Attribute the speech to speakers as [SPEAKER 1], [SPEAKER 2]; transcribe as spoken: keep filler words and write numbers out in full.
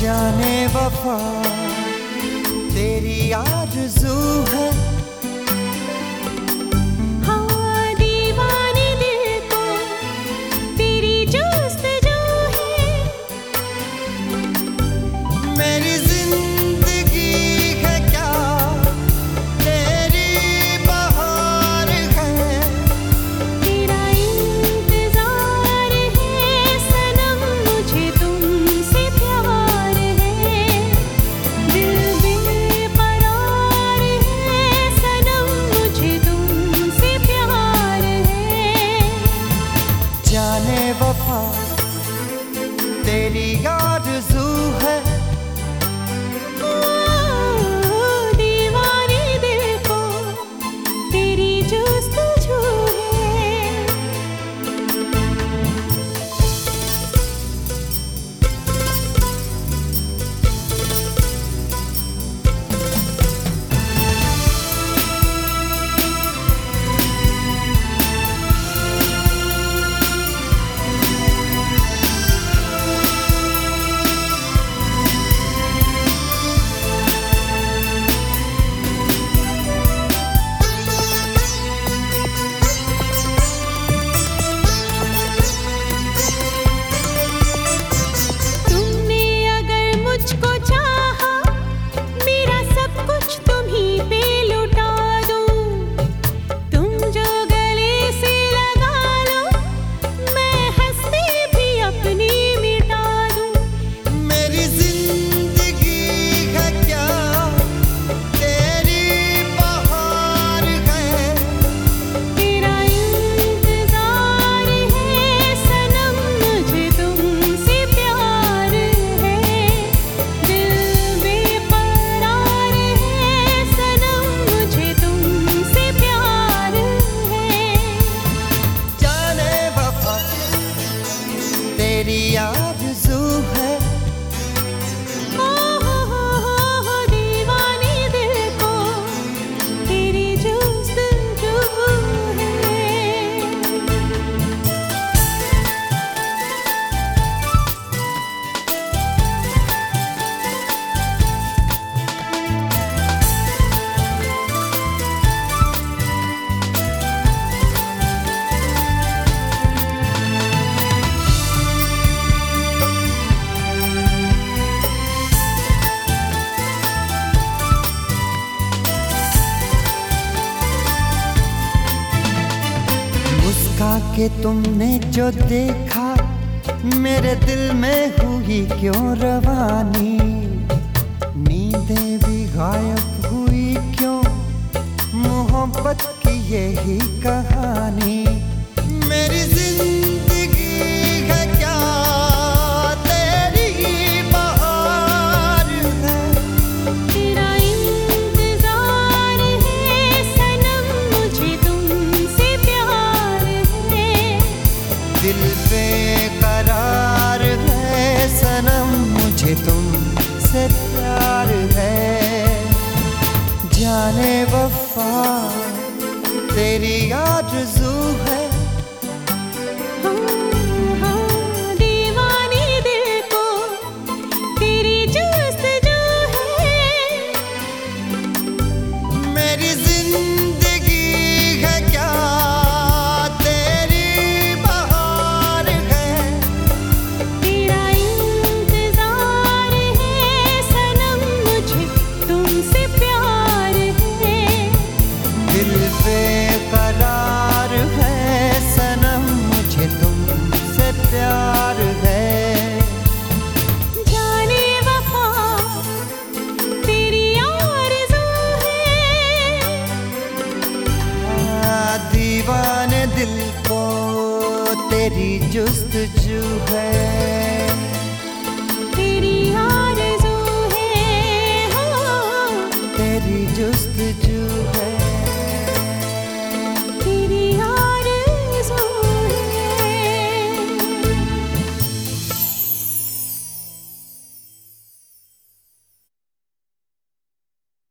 [SPEAKER 1] जाने वफा तेरी आरज़ू है।
[SPEAKER 2] हाँ दीवाने दिल को तेरी जुस्तजू है।
[SPEAKER 1] मेरी जिंदगी है क्या तेरी बहार है।
[SPEAKER 2] तेरा इंतजार है सनम मुझे तुमसे प्यार है। दिल बेकरार है सनम मुझे तुमसे प्यार है।
[SPEAKER 1] जाने वफा तेरी आरज़ू है।
[SPEAKER 2] दीवाने दिल को तेरी जुस्तजू है। तुमने अगर मुझको चाहा मेरा सब कुछ तुम्हीं पे लुटा दूं। तुम जो गले से लगा लो मैं हंसती भी अपनी मिटा दूं।
[SPEAKER 1] मेरी जिंदगी है क्या तेरी बहार है।
[SPEAKER 2] तेरा इंतजार है सनम मुझे तुमसे प्यार है। दिल बेकरार है सनम मुझे तुमसे प्यार है।
[SPEAKER 1] जाने वफा तेरी आरज़ू है।
[SPEAKER 2] ओ हो हो हो दीवाने दिल को तेरी जुस्तजू है।
[SPEAKER 1] मुस्का के तुमने जो देखा मेरे दिल में हुई क्यों रवानी। नींदें भी गायब हुई क्यों मोहब्बत की यही कहानी। मेरी जिंदगी है क्या तेरी बहार है।
[SPEAKER 2] तेरा इंतजार है सनम मुझे तुमसे प्यार है।
[SPEAKER 1] दिल बेकरार है सनम मुझे तुमसे प्यार है। जाने वफा तेरी आरज़ू है।
[SPEAKER 2] हाँ हाँ दीवाने दिल को तेरी जुस्तजू है।
[SPEAKER 1] मेरी जिंदगी है क्या तेरी बहार है।
[SPEAKER 2] तेरा इंतजार है सनम मुझे तुमसे प्यार है।
[SPEAKER 1] दिल बेकरार है सनम मुझे तुमसे प्यार है।
[SPEAKER 2] जाने वफा तेरी आरज़ू है।
[SPEAKER 1] हाँ, दीवाने दिल को तेरी जुस्तजू है।
[SPEAKER 2] तेरी आरज़ू है। हाँ
[SPEAKER 1] तेरी जुस्तजू है।